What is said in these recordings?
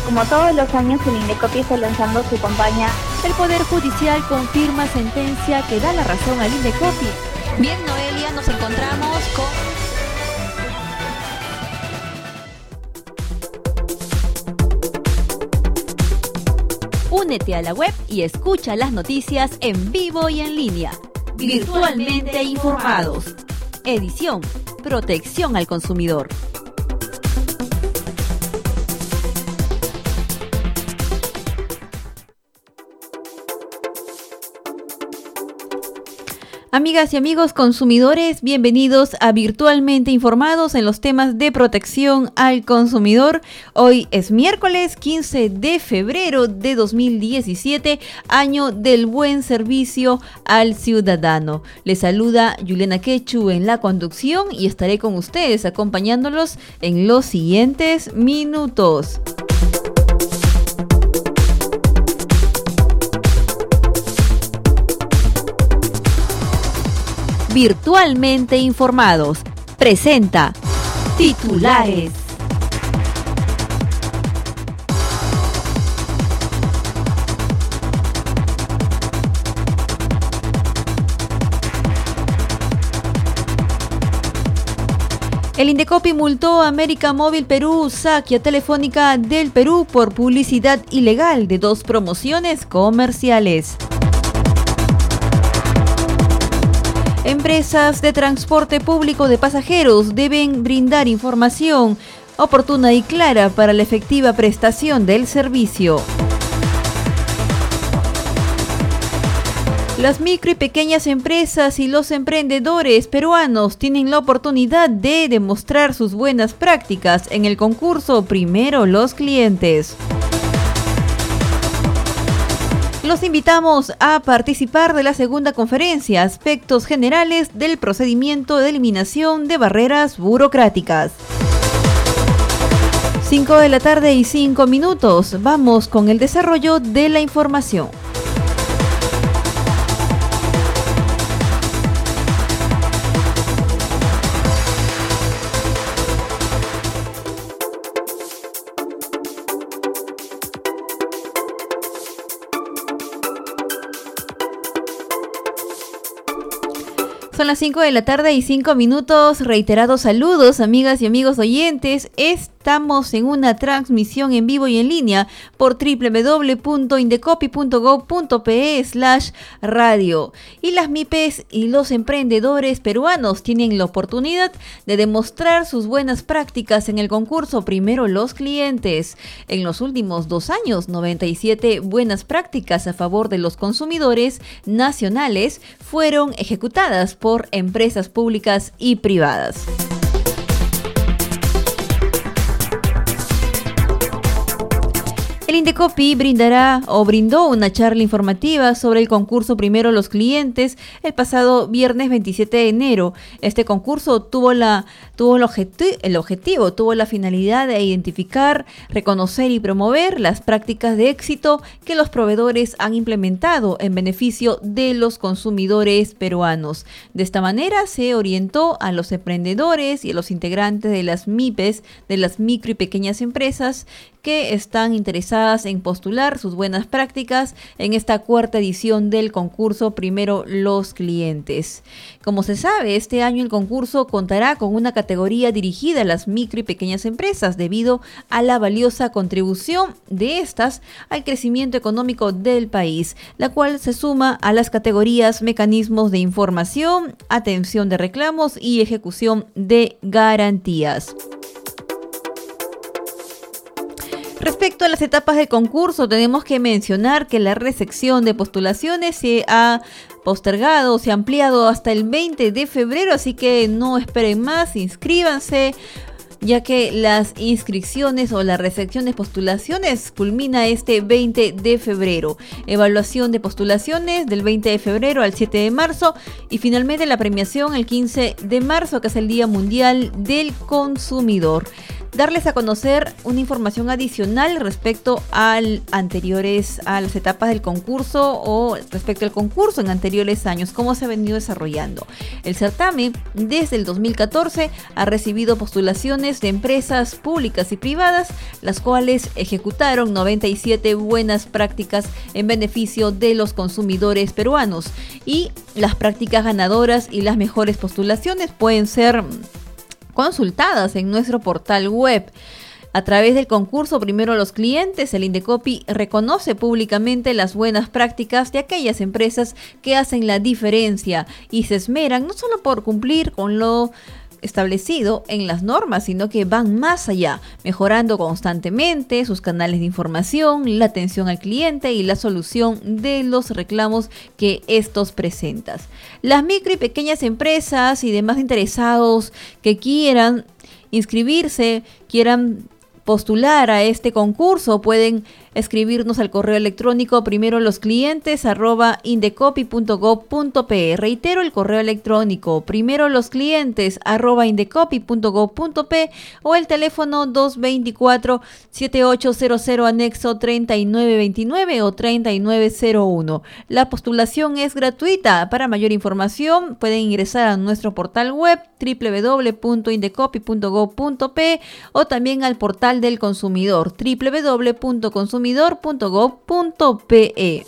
Como todos los años, el Indecopi está lanzando su campaña. El Poder Judicial confirma sentencia que da la razón al Indecopi. Bien, Noelia, nos encontramos con... Únete a la web y escucha las noticias en vivo y en línea. Virtualmente informados. Edición: Protección al consumidor. Amigas y amigos consumidores, bienvenidos a Virtualmente Informados en los temas de protección al consumidor. Hoy es miércoles 15 de febrero de 2017, año del buen servicio al ciudadano. Les saluda Juliana Quechu en la conducción y estaré con ustedes acompañándolos en los siguientes minutos. Virtualmente Informados presenta titulares. El Indecopi multó a América Móvil Perú, SAC y a Telefónica del Perú por publicidad ilegal de 2 promociones comerciales. Empresas de transporte público de pasajeros deben brindar información oportuna y clara para la efectiva prestación del servicio. Las micro y pequeñas empresas y los emprendedores peruanos tienen la oportunidad de demostrar sus buenas prácticas en el concurso Primero los Clientes. Los invitamos a participar de la segunda conferencia, Aspectos Generales del Procedimiento de Eliminación de Barreras Burocráticas. 5 de la tarde y 5 minutos. Vamos con el desarrollo de la información. Son las 5 de la tarde y 5 minutos. Reiterados saludos, amigas y amigos oyentes. Estamos en una transmisión en vivo y en línea por www.indecopi.gov.pe/radio. Y las MIPES y los emprendedores peruanos tienen la oportunidad de demostrar sus buenas prácticas en el concurso Primero los Clientes. En los últimos 2 años, 97 buenas prácticas a favor de los consumidores nacionales fueron ejecutadas por empresas públicas y privadas. El Indecopi brindó una charla informativa sobre el concurso Primero los Clientes el pasado viernes 27 de enero. Este concurso tuvo la finalidad de identificar, reconocer y promover las prácticas de éxito que los proveedores han implementado en beneficio de los consumidores peruanos. De esta manera se orientó a los emprendedores y a los integrantes de las MIPES, de las micro y pequeñas empresas, que están interesadas en postular sus buenas prácticas en esta 4ª edición del concurso Primero los Clientes. Como se sabe, este año el concurso contará con una categoría dirigida a las micro y pequeñas empresas debido a la valiosa contribución de estas al crecimiento económico del país, la cual se suma a las categorías mecanismos de información, atención de reclamos y ejecución de garantías. Respecto a las etapas del concurso, tenemos que mencionar que la recepción de postulaciones se ha postergado, se ha ampliado hasta el 20 de febrero, así que no esperen más, inscríbanse, ya que las inscripciones o la recepción de postulaciones culmina este 20 de febrero. Evaluación de postulaciones del 20 de febrero al 7 de marzo y finalmente la premiación el 15 de marzo, que es el Día Mundial del Consumidor. darles a conocer una información adicional respecto a las etapas del concurso o respecto al concurso en anteriores años, cómo se ha venido desarrollando. El certamen desde el 2014 ha recibido postulaciones de empresas públicas y privadas, las cuales ejecutaron 97 buenas prácticas en beneficio de los consumidores peruanos, y las prácticas ganadoras y las mejores postulaciones pueden ser consultadas en nuestro portal web. A través del concurso Primero los Clientes, el Indecopi reconoce públicamente las buenas prácticas de aquellas empresas que hacen la diferencia y se esmeran no solo por cumplir con lo establecido en las normas, sino que van más allá, mejorando constantemente sus canales de información, la atención al cliente y la solución de los reclamos que estos presentan. Las micro y pequeñas empresas y demás interesados que quieran inscribirse, quieran postular a este concurso, pueden escribirnos al correo electrónico primerolosclientes@indecopi.gov.pe. Reitero el correo electrónico primerolosclientes@indecopi.gov.pe o el teléfono 224-7800 anexo 3929 o 3901. La postulación es gratuita. Para mayor información pueden ingresar a nuestro portal web www.indecopi.gov.pe o también al portal del consumidor www.consumidor.gov.pe.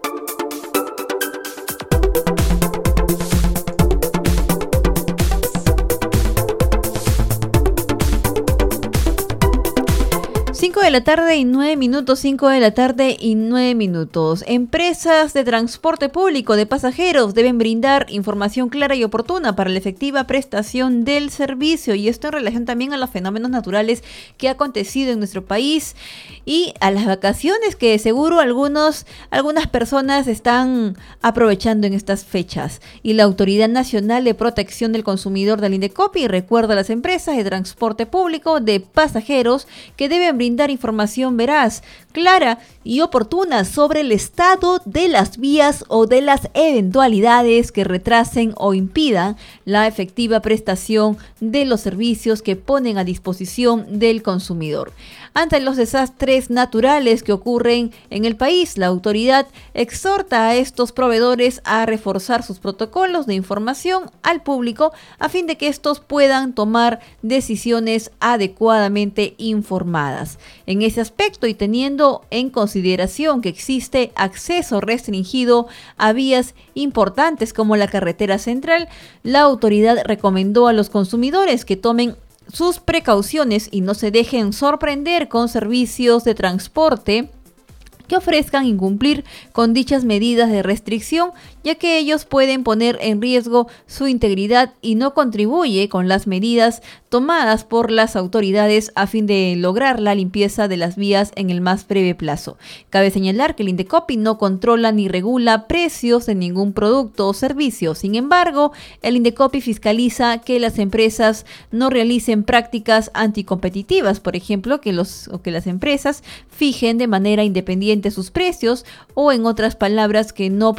5 de la tarde y 9 minutos, 5 de la tarde y 9 minutos. Empresas de transporte público de pasajeros deben brindar información clara y oportuna para la efectiva prestación del servicio, y esto en relación también a los fenómenos naturales que ha acontecido en nuestro país y a las vacaciones que seguro algunas personas están aprovechando en estas fechas. Y la Autoridad Nacional de Protección del Consumidor del Indecopi recuerda a las empresas de transporte público de pasajeros que deben brindar información veraz, clara y oportuna sobre el estado de las vías o de las eventualidades que retrasen o impidan la efectiva prestación de los servicios que ponen a disposición del consumidor. Ante los desastres naturales que ocurren en el país, la autoridad exhorta a estos proveedores a reforzar sus protocolos de información al público a fin de que estos puedan tomar decisiones adecuadamente informadas. En ese aspecto, y teniendo en consideración que existe acceso restringido a vías importantes como la carretera central, la autoridad recomendó a los consumidores que tomen sus precauciones y no se dejen sorprender con servicios de transporte que ofrezcan incumplir con dichas medidas de restricción, ya que ellos pueden poner en riesgo su integridad y no contribuye con las medidas tomadas por las autoridades a fin de lograr la limpieza de las vías en el más breve plazo. Cabe señalar que el Indecopi no controla ni regula precios de ningún producto o servicio. Sin embargo, el Indecopi fiscaliza que las empresas no realicen prácticas anticompetitivas, por ejemplo, que las empresas fijen de manera independiente sus precios, o en otras palabras, que no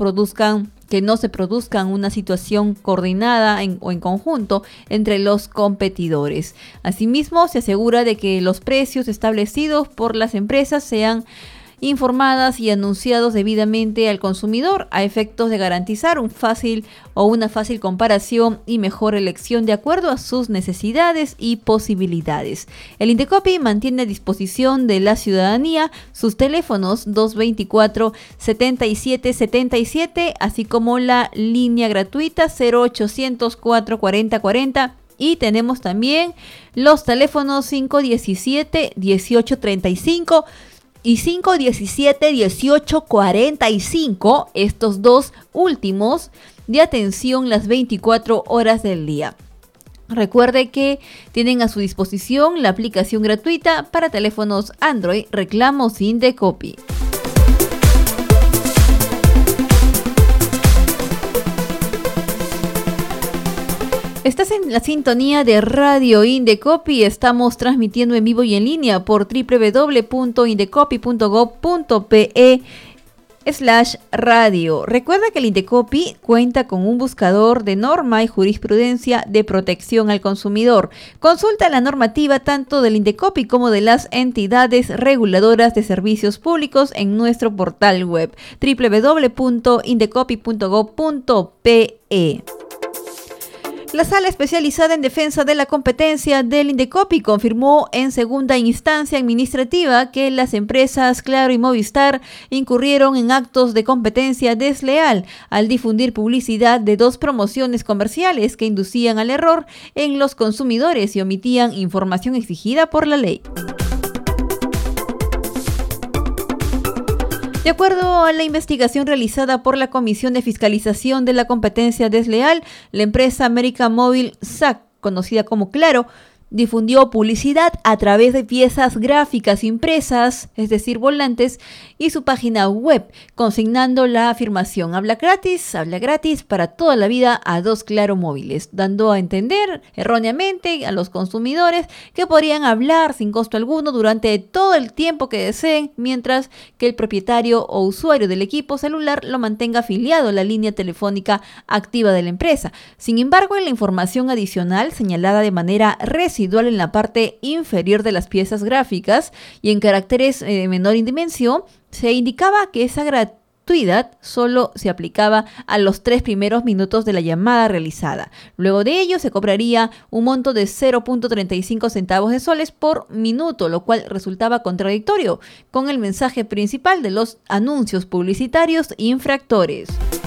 se produzcan una situación coordinada o en conjunto entre los competidores. Asimismo, se asegura de que los precios establecidos por las empresas sean informadas y anunciados debidamente al consumidor a efectos de garantizar una fácil comparación y mejor elección de acuerdo a sus necesidades y posibilidades. El Indecopi mantiene a disposición de la ciudadanía sus teléfonos 224-7777, así como la línea gratuita 0800 440 40. Y tenemos también los teléfonos 517-1835 y 517-1845, estos dos últimos de atención las 24 horas del día. Recuerde que tienen a su disposición la aplicación gratuita para teléfonos Android Reclamos Indecopi. Estás en la sintonía de Radio Indecopi. Estamos transmitiendo en vivo y en línea por www.indecopi.gov.pe radio. Recuerda que el Indecopi cuenta con un buscador de norma y jurisprudencia de protección al consumidor. Consulta la normativa tanto del Indecopi como de las entidades reguladoras de servicios públicos en nuestro portal web www.indecopi.gov.pe. La Sala Especializada en Defensa de la Competencia del Indecopi confirmó en segunda instancia administrativa que las empresas Claro y Movistar incurrieron en actos de competencia desleal al difundir publicidad de dos promociones comerciales que inducían al error en los consumidores y omitían información exigida por la ley. De acuerdo a la investigación realizada por la Comisión de Fiscalización de la Competencia Desleal, la empresa América Móvil SAC, conocida como Claro, difundió publicidad a través de piezas gráficas impresas, es decir, volantes, y su página web, consignando la afirmación habla gratis para toda la vida a dos Claro móviles, dando a entender erróneamente a los consumidores que podrían hablar sin costo alguno durante todo el tiempo que deseen, mientras que el propietario o usuario del equipo celular lo mantenga afiliado a la línea telefónica activa de la empresa. Sin embargo, en la información adicional señalada de manera residual en la parte inferior de las piezas gráficas y en caracteres de menor dimensión, se indicaba que esa gratuidad solo se aplicaba a los 3 primeros minutos de la llamada realizada. Luego de ello se cobraría un monto de 0.35 centavos de soles por minuto, lo cual resultaba contradictorio con el mensaje principal de los anuncios publicitarios infractores.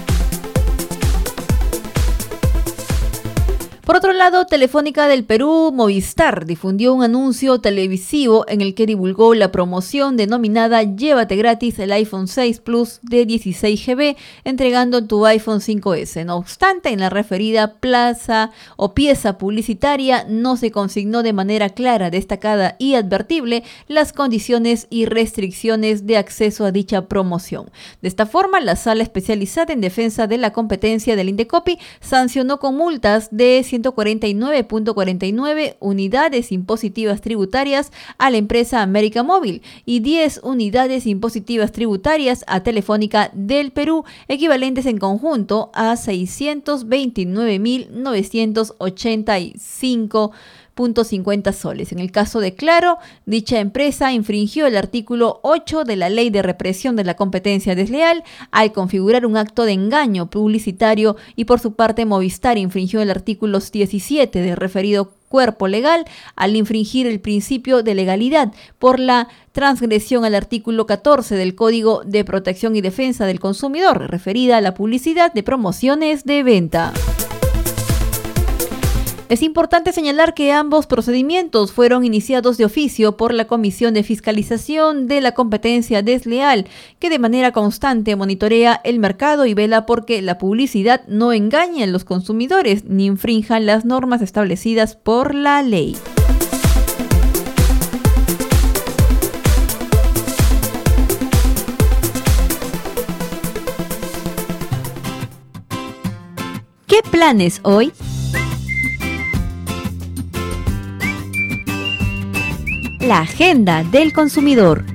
Por otro lado, Telefónica del Perú, Movistar, difundió un anuncio televisivo en el que divulgó la promoción denominada Llévate gratis el iPhone 6 Plus de 16 GB, entregando tu iPhone 5S. No obstante, en la referida plaza o pieza publicitaria no se consignó de manera clara, destacada y advertible las condiciones y restricciones de acceso a dicha promoción. De esta forma, la Sala Especializada en Defensa de la Competencia del Indecopi sancionó con multas de 149.49 unidades impositivas tributarias a la empresa América Móvil y 10 unidades impositivas tributarias a Telefónica del Perú, equivalentes en conjunto a 629.985.50 soles. En el caso de Claro, dicha empresa infringió el artículo 8 de la Ley de Represión de la Competencia Desleal al configurar un acto de engaño publicitario y por su parte Movistar infringió el artículo 17 del referido cuerpo legal al infringir el principio de legalidad por la transgresión al artículo 14 del Código de Protección y Defensa del Consumidor, referida a la publicidad de promociones de venta. Es importante señalar que ambos procedimientos fueron iniciados de oficio por la Comisión de Fiscalización de la Competencia Desleal, que de manera constante monitorea el mercado y vela porque la publicidad no engañe a los consumidores ni infrinja las normas establecidas por la ley. ¿Qué planes hoy? La agenda del consumidor.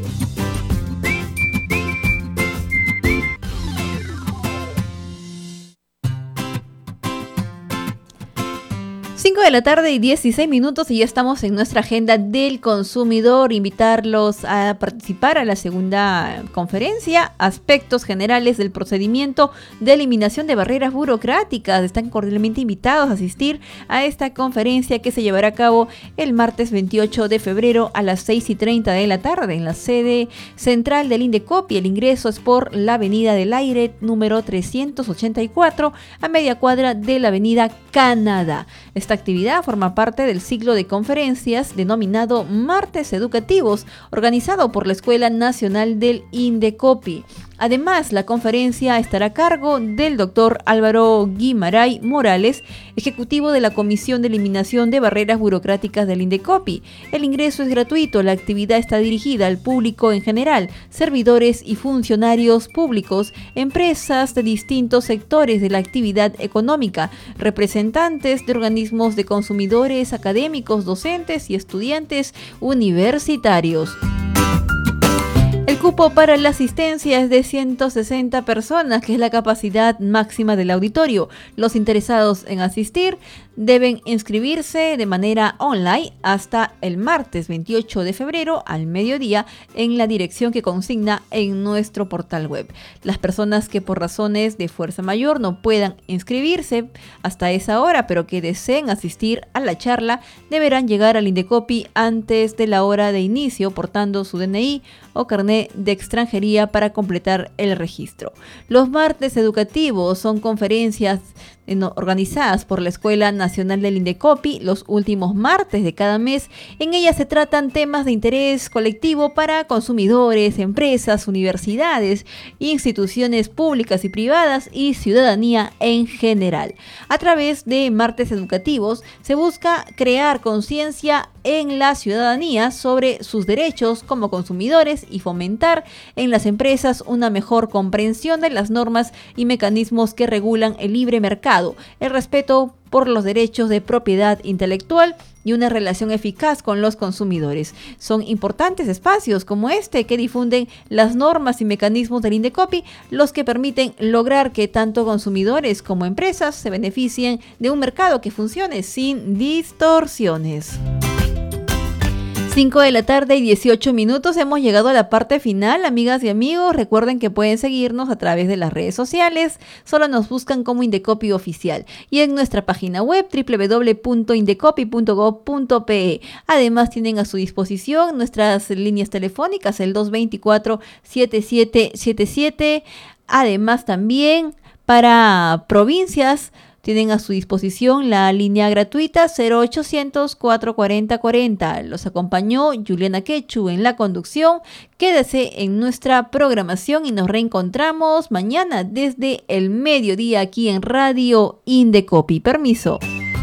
5 de la tarde y 16 minutos y ya estamos en nuestra agenda del consumidor. Invitarlos a participar a la segunda conferencia, aspectos generales del procedimiento de eliminación de barreras burocráticas. Están cordialmente invitados a asistir a esta conferencia que se llevará a cabo el martes 28 de febrero a las 6:30 de la tarde en la sede central del Indecopi. El ingreso es por la Avenida del Aire número 384 a media cuadra de la Avenida Canadá. Esta actividad forma parte del ciclo de conferencias denominado Martes Educativos, organizado por la Escuela Nacional del Indecopi. Además, la conferencia estará a cargo del doctor Álvaro Guimaray Morales, ejecutivo de la Comisión de Eliminación de Barreras Burocráticas del Indecopi. El ingreso es gratuito, la actividad está dirigida al público en general, servidores y funcionarios públicos, empresas de distintos sectores de la actividad económica, representantes de organismos de consumidores, académicos, docentes y estudiantes universitarios. El cupo para la asistencia es de 160 personas, que es la capacidad máxima del auditorio. Los interesados en asistir deben inscribirse de manera online hasta el martes 28 de febrero al mediodía en la dirección que consigna en nuestro portal web. Las personas que por razones de fuerza mayor no puedan inscribirse hasta esa hora, pero que deseen asistir a la charla, deberán llegar al Indecopi antes de la hora de inicio portando su DNI o carnet de extranjería para completar el registro. Los martes educativos son conferencias organizadas por la Escuela Nacional del Indecopi los últimos martes de cada mes. En ellas se tratan temas de interés colectivo para consumidores, empresas, universidades, instituciones públicas y privadas y ciudadanía en general. A través de martes educativos se busca crear conciencia en la ciudadanía sobre sus derechos como consumidores y fomentar en las empresas una mejor comprensión de las normas y mecanismos que regulan el libre mercado, el respeto por los derechos de propiedad intelectual y una relación eficaz con los consumidores. Son importantes espacios como este que difunden las normas y mecanismos del Indecopi, los que permiten lograr que tanto consumidores como empresas se beneficien de un mercado que funcione sin distorsiones. 5 de la tarde y 18 minutos, hemos llegado a la parte final, amigas y amigos. Recuerden que pueden seguirnos a través de las redes sociales, solo nos buscan como Indecopi Oficial y en nuestra página web www.indecopi.gov.pe. Además tienen a su disposición nuestras líneas telefónicas, el 224-7777, además también para provincias tienen a su disposición la línea gratuita 0800-440-40. Los acompañó Juliana Quechu en la conducción. Quédese en nuestra programación y nos reencontramos mañana desde el mediodía aquí en Radio Indecopi. Permiso.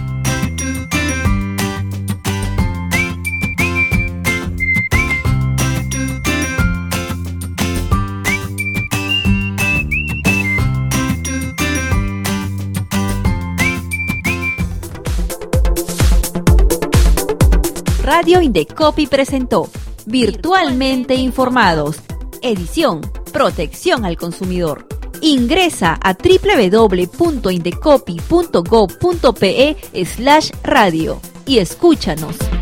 Radio Indecopi presentó Virtualmente Informados, edición Protección al Consumidor. Ingresa a www.indecopi.gov.pe/radio y escúchanos.